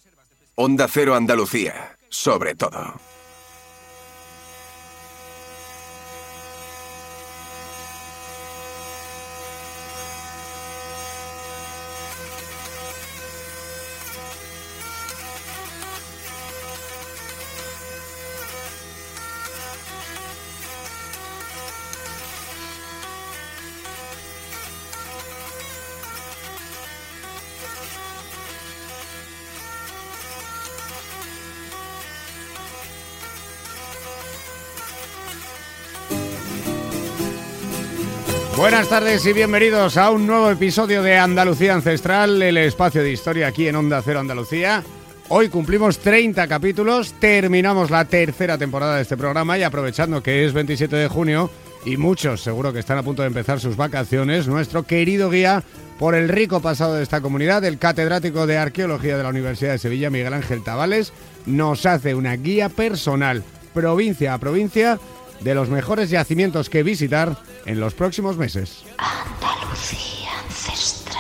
Onda Cero Andalucía, sobre todo. Buenas tardes y bienvenidos a un nuevo episodio de Andalucía Ancestral, el espacio de historia aquí en Onda Cero Andalucía. Hoy cumplimos 30 capítulos, terminamos la tercera temporada de este programa y aprovechando que es 27 de junio y muchos seguro que están a punto de empezar sus vacaciones, nuestro querido guía por el rico pasado de esta comunidad, el catedrático de Arqueología de la Universidad de Sevilla, Miguel Ángel Tavales, nos hace una guía personal, provincia a provincia, de los mejores yacimientos que visitar en los próximos meses. Andalucía Ancestral.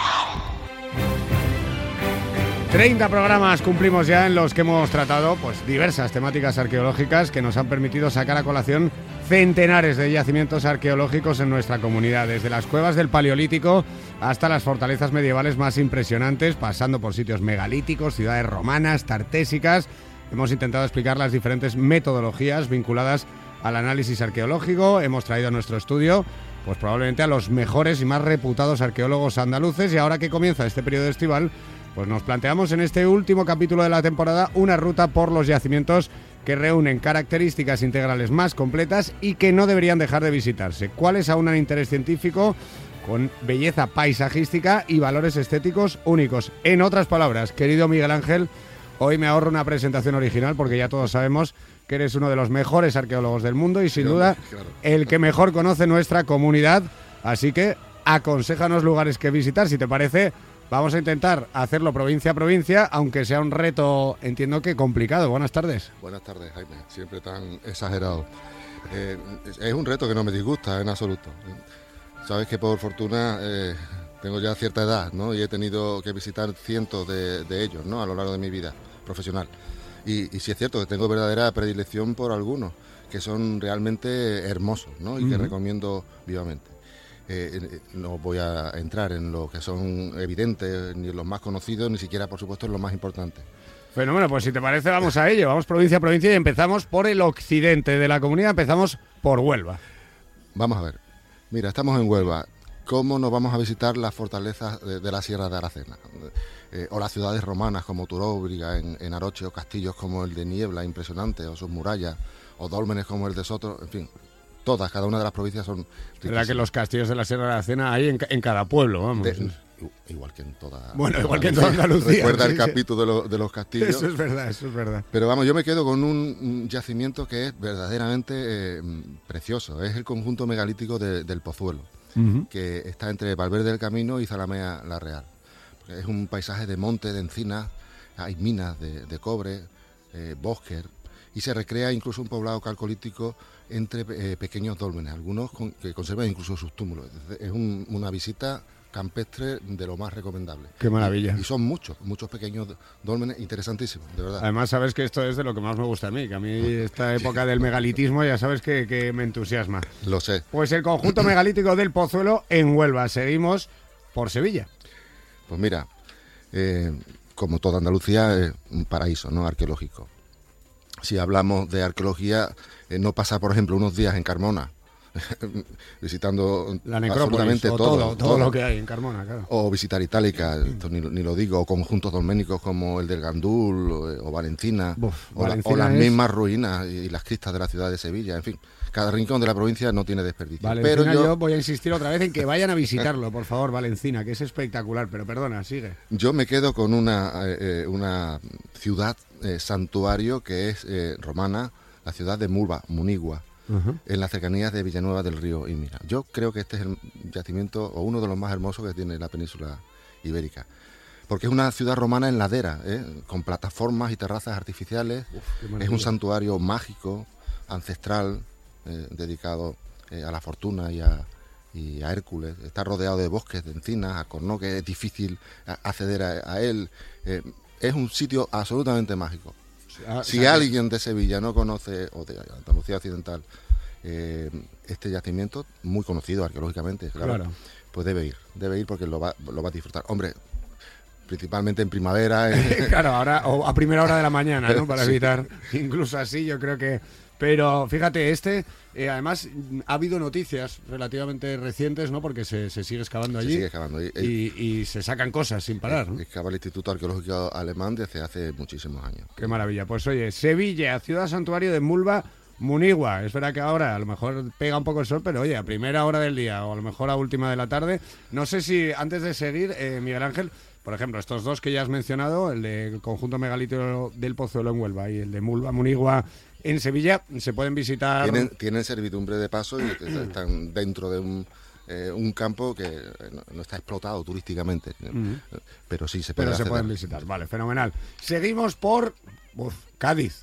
30 programas cumplimos ya en los que hemos tratado diversas temáticas arqueológicas que nos han permitido sacar a colación centenares de yacimientos arqueológicos en nuestra comunidad, desde las cuevas del Paleolítico hasta las fortalezas medievales más impresionantes, pasando por sitios megalíticos, ciudades romanas, tartésicas. Hemos intentado explicar las diferentes metodologías vinculadas al análisis arqueológico. Hemos traído a nuestro estudio probablemente a los mejores y más reputados arqueólogos andaluces, y ahora que comienza este periodo estival, nos planteamos en este último capítulo de la temporada una ruta por los yacimientos que reúnen características integrales más completas y que no deberían dejar de visitarse, cuáles aunan interés científico con belleza paisajística y valores estéticos únicos. En otras palabras, querido Miguel Ángel, hoy me ahorro una presentación original porque ya todos sabemos que eres uno de los mejores arqueólogos del mundo y sin duda el que mejor conoce nuestra comunidad, así que aconséjanos lugares que visitar. Si te parece, vamos a intentar hacerlo provincia a provincia, aunque sea un reto, entiendo que complicado. Buenas tardes. Buenas tardes, Jaime, siempre tan exagerado. Es un reto que no me disgusta en absoluto. Sabes que por fortuna tengo ya cierta edad, ¿no? Y he tenido que visitar cientos de ellos, ¿no? A lo largo de mi vida profesional. Y sí es cierto que tengo verdadera predilección por algunos, que son realmente hermosos, ¿no? Y que recomiendo vivamente. No voy a entrar en lo que son evidentes, ni en los más conocidos, ni siquiera, por supuesto, en los más importantes. Fenómeno, pues si te parece vamos a ello, vamos provincia a provincia y empezamos por el occidente de la comunidad, empezamos por Huelva. Vamos a ver, mira, estamos en Huelva. ¿Cómo nos vamos a visitar las fortalezas de la Sierra de Aracena? O las ciudades romanas como Turóbriga en Aroche, o castillos como el de Niebla, impresionante, o sus murallas, o dólmenes como el de Soto, en fin, todas, cada una de las provincias son riquísimas. ¿Verdad que los castillos de la Sierra de Aracena hay en cada pueblo, vamos? Igual que en toda... Bueno, igual que en toda Andalucía. Recuerda el capítulo de los castillos. Eso es verdad. Pero vamos, yo me quedo con un yacimiento que es verdaderamente precioso. Es el conjunto megalítico del Pozuelo, que está entre Valverde del Camino y Zalamea la Real. Es un paisaje de monte, de encinas, hay minas de cobre, bosques, y se recrea incluso un poblado calcolítico entre pequeños dólmenes, algunos que conservan incluso sus túmulos. Es una visita campestre de lo más recomendable. Qué maravilla. Y son muchos pequeños dólmenes interesantísimos, de verdad. Además, sabes que esto es de lo que más me gusta a mí, que a mí esta época del megalitismo ya sabes que me entusiasma. Lo sé. Pues el conjunto megalítico del Pozuelo en Huelva. Seguimos por Sevilla. Pues mira, como toda Andalucía, es un paraíso, ¿no?, arqueológico. Si hablamos de arqueología, no pasa, por ejemplo, unos días en Carmona, visitando la necrópolis, absolutamente todo lo que hay en Carmona, claro. O visitar Itálica, esto ni lo digo, o conjuntos dolménicos como el del Gandul o Valencina, o las mismas ruinas y las cristas de la ciudad de Sevilla, en fin. Cada rincón de la provincia no tiene desperdicio. Valencina, pero yo voy a insistir otra vez en que vayan a visitarlo, por favor, Valencina, que es espectacular, pero perdona, sigue. Yo me quedo con una ciudad santuario que es romana, la ciudad de Munigua, en las cercanías de Villanueva del Río Imira. Yo creo que este es el yacimiento o uno de los más hermosos que tiene la península ibérica, porque es una ciudad romana en ladera, con plataformas y terrazas artificiales. Es un santuario mágico, ancestral, dedicado a la fortuna y a Hércules. Está rodeado de bosques, de encinas, a corno, que es difícil acceder a él. es un sitio absolutamente mágico. Si o sea, alguien de Sevilla no conoce, o de Andalucía Occidental, este yacimiento, muy conocido arqueológicamente, claro. Pues debe ir porque lo va a disfrutar. Hombre, principalmente en primavera. Claro, ahora o a primera hora de la mañana, ¿no? Para sí. evitar, incluso así, yo creo que... Pero fíjate, además ha habido noticias relativamente recientes, ¿no? Porque se sigue excavando allí. Se sigue excavando. Y se sacan cosas sin parar, ¿no? Excava el Instituto Arqueológico Alemán desde hace muchísimos años. Qué maravilla. Pues oye, Sevilla, ciudad santuario de Mulva, Munigua. Es verdad que ahora a lo mejor pega un poco el sol, pero oye, a primera hora del día o a lo mejor a última de la tarde. No sé si antes de seguir, Miguel Ángel, por ejemplo, estos dos que ya has mencionado, el del conjunto megalítico del Pozuelo en Huelva y el de Mulva, Munigua en Sevilla, se pueden visitar. Tienen servidumbre de paso y están dentro de un campo que no está explotado turísticamente, pero sí se puede acceder. Se pueden visitar. Vale, fenomenal. Seguimos por Cádiz.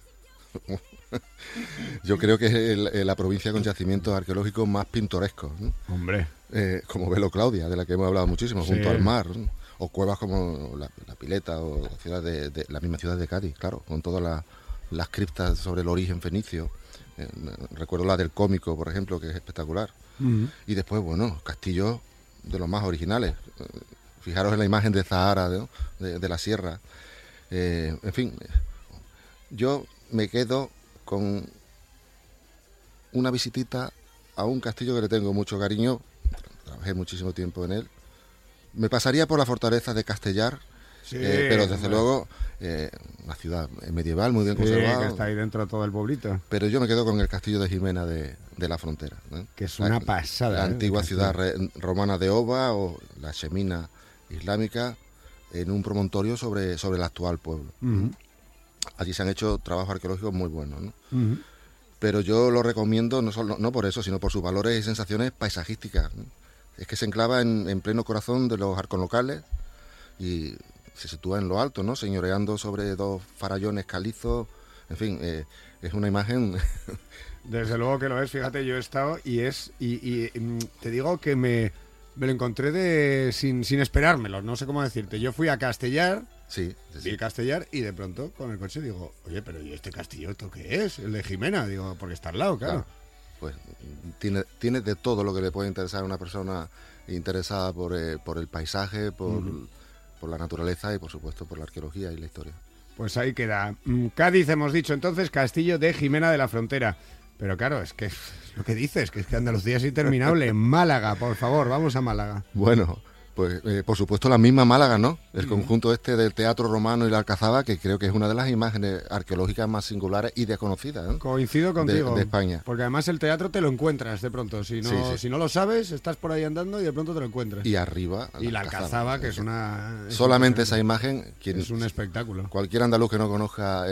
Yo creo que es la provincia con yacimientos arqueológicos más pintorescos, ¿no? Hombre. Como Velo Claudia, de la que hemos hablado muchísimo, Sí. junto al mar, ¿no? O cuevas como la Pileta o la misma ciudad de Cádiz, claro, con todas las criptas sobre el origen fenicio. Recuerdo la del Cómico, por ejemplo, que es espectacular. Y después, bueno, castillos de los más originales. Fijaros en la imagen de Zahara, ¿no? de la sierra. En fin, yo me quedo con una visitita a un castillo que le tengo mucho cariño. Trabajé muchísimo tiempo en él. Me pasaría por la fortaleza de Castellar, Sí, pero desde luego una ciudad medieval muy bien conservada. Que está ahí dentro de todo el pueblito. Pero yo me quedo con el castillo de Jimena de la Frontera, ¿no? Que es una pasada. La antigua ciudad romana de Oba o la Xemina islámica en un promontorio sobre el actual pueblo. Allí se han hecho trabajos arqueológicos muy buenos, ¿no? Pero yo lo recomiendo no por eso, sino por sus valores y sensaciones paisajísticas, ¿no? Es que se enclava en pleno corazón de los arcos locales y se sitúa en lo alto, ¿no? Señoreando sobre dos farallones calizos. En fin, es una imagen... Desde luego que lo es, fíjate, yo he estado y te digo que me lo encontré sin esperármelo, no sé cómo decirte. Yo fui a Castellar, vi Castellar y de pronto con el coche digo, oye, pero ¿y este castillo esto qué es? El de Jimena, digo, porque está al lado, claro. Pues tiene de todo lo que le puede interesar a una persona interesada por el paisaje, por la naturaleza y por supuesto por la arqueología y la historia. Pues ahí queda. Cádiz hemos dicho entonces, castillo de Jimena de la Frontera. Pero claro, es que es lo que dices, que es que Andalucía es interminable. Málaga, por favor, vamos a Málaga. Bueno, pues por supuesto la misma Málaga, ¿no? El conjunto este del Teatro Romano y la Alcazaba, que creo que es una de las imágenes arqueológicas más singulares y desconocidas, ¿no? Coincido contigo. De España. Porque además el teatro te lo encuentras de pronto. Si no lo sabes, estás por ahí andando y de pronto te lo encuentras. Y arriba y la Alcazaba, que es una... Solamente esa imagen... Es un espectáculo. Cualquier andaluz que no conozca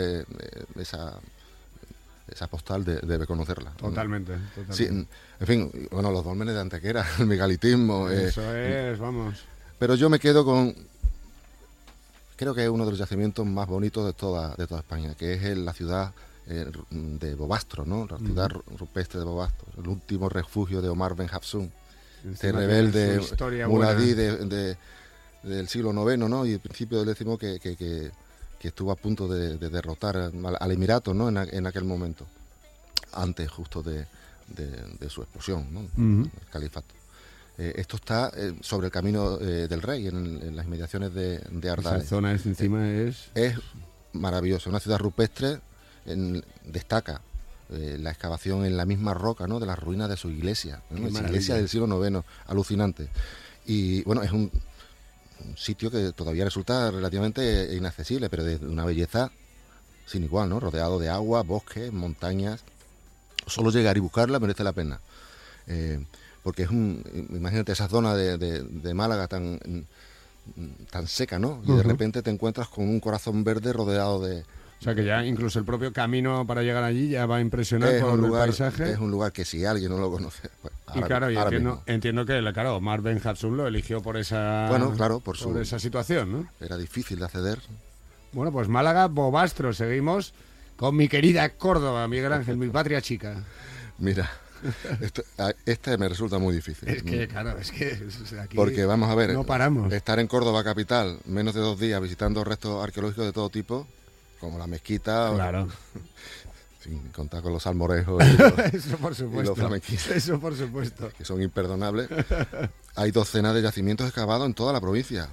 esa postal debe conocerla. Totalmente. Sí, en fin, bueno, los dólmenes de Antequera, el megalitismo. Eso es, vamos. Pero yo me quedo con... Creo que es uno de los yacimientos más bonitos de toda España, que es la ciudad de Bobastro, ¿no? La ciudad rupestre de Bobastro, el último refugio de Omar Ben Hafsun, este rebelde muladí del siglo IX, ¿no? Y el principio del X que estuvo a punto de derrotar al Emirato, ¿no? en aquel momento, antes justo de su explosión, ¿no? El califato. Esto está sobre el camino del Rey, en las inmediaciones de Ardales. Esa zona encima es maravillosa, una ciudad rupestre. Destaca la excavación en la misma roca, ¿no? De las ruinas de su iglesia, ¿no? Esa iglesia del siglo IX, alucinante. Y bueno, es un sitio que todavía resulta relativamente inaccesible, pero de una belleza sin igual, ¿no? Rodeado de agua, bosques, montañas. Solo llegar y buscarla merece la pena. Porque imagínate esa zona de Málaga tan seca, ¿no? Y de repente te encuentras con un corazón verde rodeado de... O sea que ya incluso el propio camino para llegar allí ya va a impresionar por el paisaje. Es un lugar que si alguien no lo conoce... Pues, entiendo que Omar Ben Hafsun lo eligió por esa... Bueno, claro, por esa situación, ¿no? Era difícil de acceder. Bueno, pues Málaga, Bobastro, seguimos con mi querida Córdoba, Miguel Ángel, mi patria chica. Mira, Este me resulta muy difícil. Es que, claro, es que aquí porque vamos a ver, no paramos. Estar en Córdoba capital menos de 2 días visitando restos arqueológicos de todo tipo, como la mezquita, Claro. sin contar con los salmorejos Eso por y supuesto. los flamenquitos, Eso por supuesto. que son imperdonables. Hay docenas de yacimientos excavados en toda la provincia.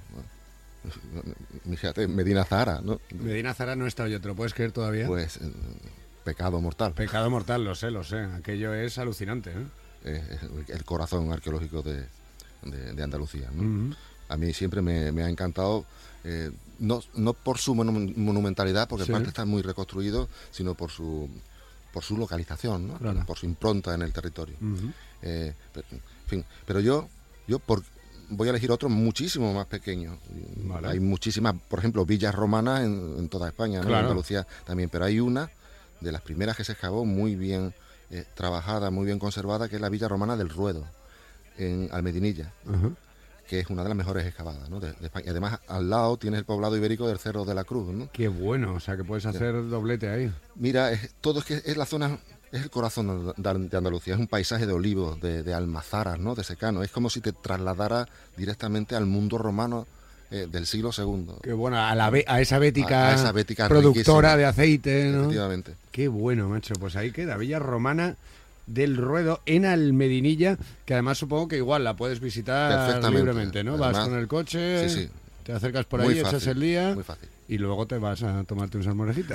Fíjate, Medina Zahara, ¿no? Medina Zahara no he estado yo, ¿te lo puedes creer todavía? Pues pecado mortal. Pecado mortal, lo sé. Aquello es alucinante, ¿eh? El corazón arqueológico de Andalucía, ¿no? Uh-huh. A mí siempre me ha encantado, no por su monumentalidad, porque Sí. el parque está muy reconstruido, sino por su localización, ¿no? Claro. Por su impronta en el territorio. Uh-huh. En fin, pero yo voy a elegir otro muchísimo más pequeño. Vale. Hay muchísimas, por ejemplo, villas romanas en toda España, ¿no? Claro. En Andalucía también, pero hay una de las primeras que se excavó muy bien trabajada, muy bien conservada, que es la villa romana del Ruedo, en Almedinilla, Uh-huh. que es una de las mejores excavadas, ¿no? de España. Y además, al lado tienes el poblado ibérico del Cerro de la Cruz, ¿no? Qué bueno, o sea que puedes hacer doblete ahí. Mira, es la zona, es el corazón de Andalucía, es un paisaje de olivos, de almazaras, ¿no? De secano. Es como si te trasladara directamente al mundo romano del siglo II. Qué bueno, a esa bética, A esa bética productora riquísima. de aceite, ¿no? Efectivamente. Qué bueno, macho. Pues ahí queda, Villa Romana del Ruedo en Almedinilla, que además supongo que igual la puedes visitar Perfectamente. libremente, ¿no? Además, Vas con el coche, sí. te acercas por Muy ahí, echas fácil, el día muy fácil. y luego te vas a tomarte un salmorejito.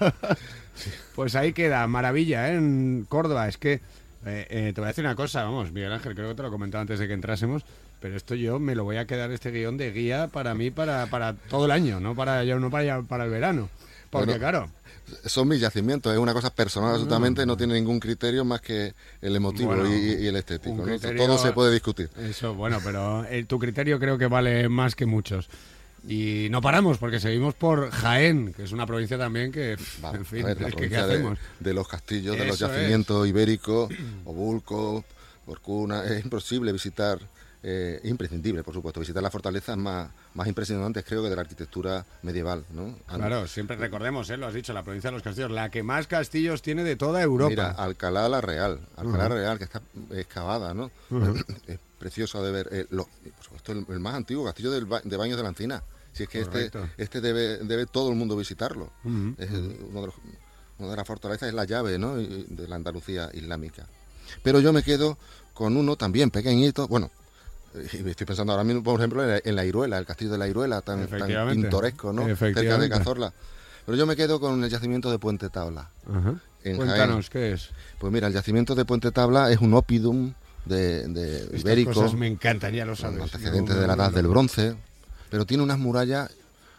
Pues ahí queda, maravilla, ¿eh? En Córdoba. Es que te voy a decir una cosa, vamos, Miguel Ángel, creo que te lo comentaba antes de que entrásemos, pero esto yo me lo voy a quedar este guión de guía para mí para todo el año, no para el verano. Porque Bueno, claro, son mis yacimientos, es una cosa personal absolutamente, no tiene ningún criterio más que el emotivo Bueno, y el estético, un ¿no? criterio- Todo se puede discutir. eso, bueno, pero tu criterio creo que vale más que muchos. Y no paramos porque seguimos por Jaén, que es una provincia también que, Vale, en fin, a ver, la es que ¿qué provincia hacemos? de los castillos, de los Eso yacimientos ibéricos, Obulco, Porcuna, es imposible visitar, imprescindible, por supuesto, visitar las fortalezas más impresionantes, creo, que de la arquitectura medieval, ¿no? Claro, siempre recordemos, lo has dicho, la provincia de los castillos, la que más castillos tiene de toda Europa. Mira, Alcalá la Real, Real, que está excavada, ¿no? Es precioso de ver. Por supuesto, el más antiguo castillo de Baños de la Encina. Si es que Correcto. este debe todo el mundo visitarlo. Ujú, Es una de las fortalezas, es la llave, ¿no? De la Andalucía islámica. Pero yo me quedo con uno también pequeñito, bueno, y estoy pensando ahora mismo, por ejemplo, en la Iruela, el castillo de la Iruela, tan Efectivamente. pintoresco, ¿no? Cerca de Efectivamente. Cazorla. Pero yo me quedo con el yacimiento de Puente Tabla. Ajá. En Cuéntanos, Jaén. ¿qué es? Pues mira, el yacimiento de Puente Tabla es un oppidum de Estas ibérico, cosas me encantan, ya lo sabes. antecedentes No, de la no, edad no. del bronce, pero tiene unas murallas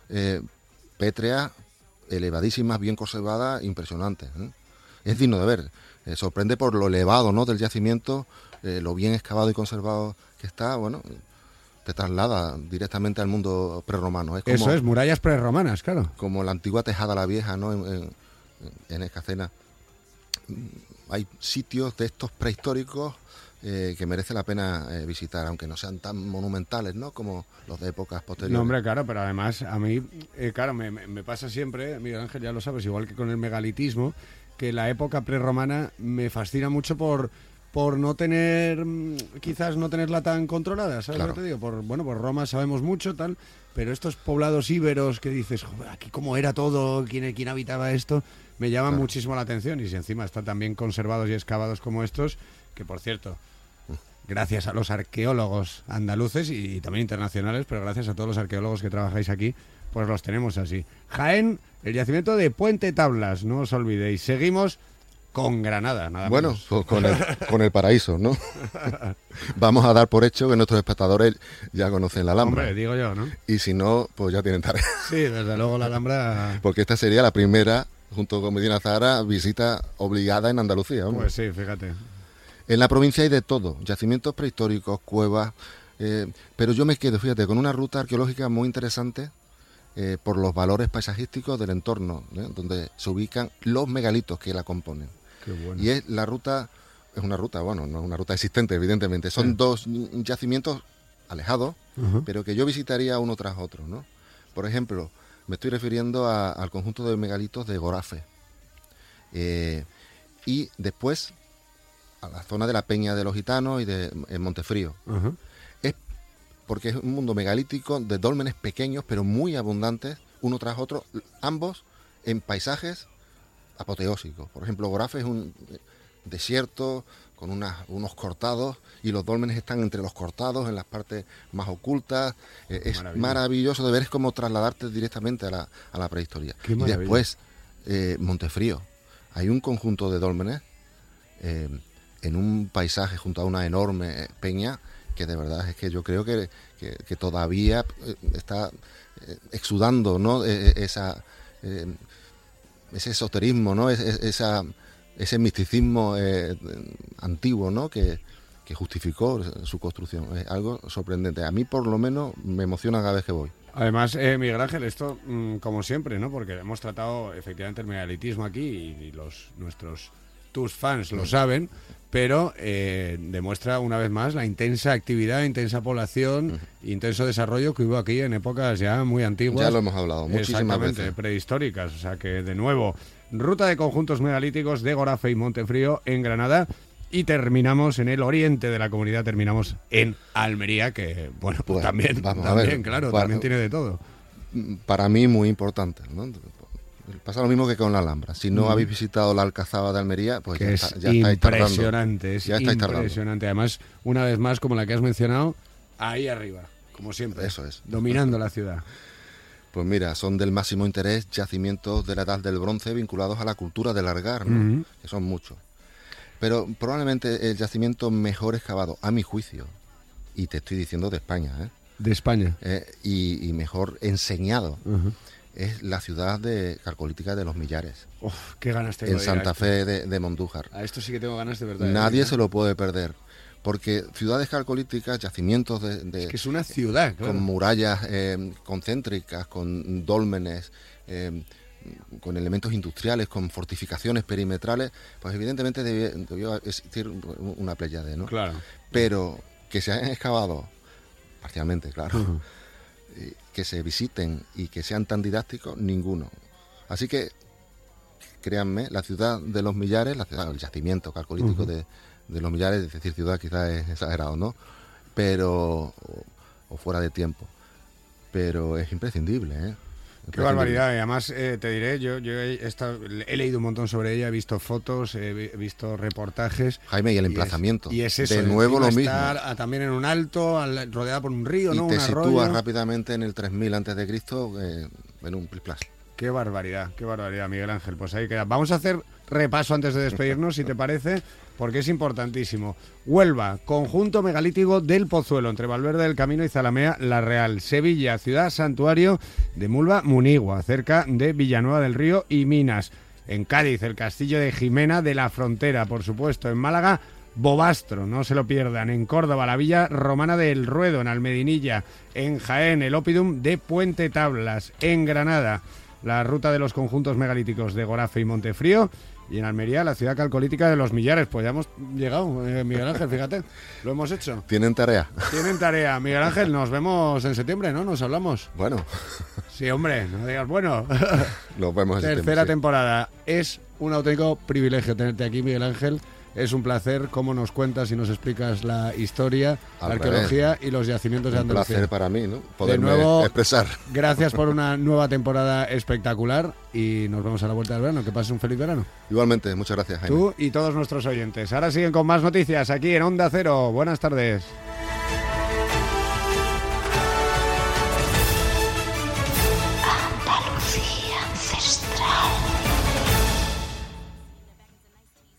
pétreas, elevadísimas, bien conservadas, impresionantes, ¿eh? Es digno de ver. Sorprende por lo elevado, ¿no?, del yacimiento, lo bien excavado y conservado que está. Bueno, te traslada directamente al mundo prerromano. Es como, Eso es, murallas prerromanas, claro. como la antigua Tejada la Vieja, ¿no?, en Escacena. Hay sitios de estos prehistóricos que merece la pena visitar, aunque no sean tan monumentales, ¿no?, como los de épocas posteriores. No, hombre, claro, pero además a mí, claro, me pasa siempre, Miguel Ángel, ya lo sabes, igual que con el megalitismo, que la época prerromana me fascina mucho por no tener, quizás no tenerla tan controlada, ¿sabes Claro. lo que te digo? Por Roma sabemos mucho, tal, pero estos poblados íberos que dices, joder, aquí cómo era todo, quién habitaba esto, me llaman Claro. muchísimo la atención, y si encima están tan bien conservados y excavados como estos, que por cierto, gracias a los arqueólogos andaluces y también internacionales, pero gracias a todos los arqueólogos que trabajáis aquí, pues los tenemos así. Jaén, el yacimiento de Puente Tablas, no os olvidéis. Seguimos con Granada, nada Bueno, menos. pues con el paraíso, ¿no? Vamos a dar por hecho que nuestros espectadores ya conocen la Alhambra. Hombre, digo yo, ¿no? Y si no, pues ya tienen tarea. Sí, desde luego la Alhambra... Porque esta sería la primera, junto con Medina Zahara, visita obligada en Andalucía. Hombre. Pues sí, fíjate. En la provincia hay de todo, yacimientos prehistóricos, cuevas, pero yo me quedo, fíjate, con una ruta arqueológica muy interesante por los valores paisajísticos del entorno, donde se ubican los megalitos que la componen. Qué bueno. Y es una ruta, bueno, no es una ruta existente, evidentemente, son dos yacimientos alejados, Ujú. pero que yo visitaría uno tras otro, ¿no? Por ejemplo, me estoy refiriendo al conjunto de megalitos de Gorafe. Y después la zona de la Peña de los Gitanos y de Montefrío. Ajá. Es porque es un mundo megalítico de dólmenes pequeños pero muy abundantes, uno tras otro, ambos en paisajes apoteósicos. Por ejemplo, Gorafe es un desierto con unos cortados y los dólmenes están entre los cortados en las partes más ocultas. Es maravilloso de ver, es como trasladarte directamente a la prehistoria. Y después, Montefrío, hay un conjunto de dólmenes en un paisaje junto a una enorme peña que de verdad es que yo creo que todavía está exudando, ¿no? Ese esoterismo, ¿no? Ese misticismo antiguo, ¿no? que justificó su construcción. Es algo sorprendente. A mí, por lo menos, me emociona cada vez que voy. Además, Miguel Ángel, esto como siempre, ¿no? Porque hemos tratado efectivamente el megalitismo aquí y tus fans lo saben, pero demuestra una vez más la intensa actividad, intensa población, intenso desarrollo que hubo aquí en épocas ya muy antiguas. Ya lo hemos hablado muchísimas veces. Prehistóricas. O sea que, de nuevo, ruta de conjuntos megalíticos de Gorafe y Montefrío en Granada. Y terminamos en el oriente de la comunidad, terminamos en Almería, que, bueno, pues también, claro, también tiene de todo. Para mí muy importante, ¿no? Pasa lo mismo que con la Alhambra. Si no habéis visitado la Alcazaba de Almería, pues ya estáis tardando. Impresionante, es impresionante. Además, una vez más, como la que has mencionado, ahí arriba, como siempre. Eso es. Dominando la ciudad. Pues mira, son del máximo interés yacimientos de la Edad del Bronce vinculados a la cultura del Argar, ¿no? Que son muchos. Pero probablemente el yacimiento mejor excavado, a mi juicio, y te estoy diciendo de España, de España, y mejor enseñado, es la ciudad calcolítica de Los Millares. Uf, qué ganas tengo en Santa Fe de Mondújar. A esto sí que tengo ganas de verdad. Nadie se lo puede perder, porque ciudades calcolíticas, yacimientos de es que es una ciudad, claro. Con murallas concéntricas, con dólmenes, con elementos industriales, con fortificaciones perimetrales, pues evidentemente debió existir una pléyade, ¿no? Claro. Pero que se hayan excavado, parcialmente, claro, que se visiten y que sean tan didácticos, ninguno. Así que, créanme, la ciudad de Los Millares, el yacimiento calcolítico de Los Millares, es decir, ciudad quizás es exagerado, ¿no? Pero, o fuera de tiempo, pero es imprescindible, ¿eh? Qué barbaridad, y además te diré, yo he leído un montón sobre ella, he visto fotos, he visto reportajes. Jaime, y el emplazamiento, y es eso, de nuevo lo mismo. Estar también en un alto, rodeada por un río, ¿no? Y te un arroyo. sitúas rápidamente en el 3000 a.C. En un plis-plas. Qué barbaridad, Miguel Ángel. Pues ahí queda. Vamos a hacer repaso antes de despedirnos, si te parece, porque es importantísimo. Huelva, conjunto megalítico del Pozuelo, entre Valverde del Camino y Zalamea la Real. Sevilla, ciudad santuario de Mulva Munigua, cerca de Villanueva del Río y Minas. En Cádiz, el castillo de Jimena de la Frontera, por supuesto. En Málaga, Bobastro, no se lo pierdan. En Córdoba, la villa romana de El Ruedo, en Almedinilla. En Jaén, el Oppidum de Puente Tablas. En Granada, la ruta de los conjuntos megalíticos de Gorafe y Montefrío. Y en Almería, la ciudad calcolítica de Los Millares. Pues ya hemos llegado, Miguel Ángel, fíjate, lo hemos hecho. Tienen tarea. Miguel Ángel, nos vemos en septiembre, ¿no? Nos hablamos. Bueno. Sí, hombre, no digas bueno. Nos vemos en septiembre. Tercera temporada. Es un auténtico privilegio tenerte aquí, Miguel Ángel. Es un placer cómo nos cuentas y nos explicas la historia, la arqueología y los yacimientos de Andalucía. Un placer para mí, ¿no? Poderme de nuevo, expresar. Gracias por una nueva temporada espectacular y nos vemos a la vuelta del verano. Que pases un feliz verano. Igualmente, muchas gracias, Jaime. Tú y todos nuestros oyentes. Ahora siguen con más noticias aquí en Onda Cero. Buenas tardes.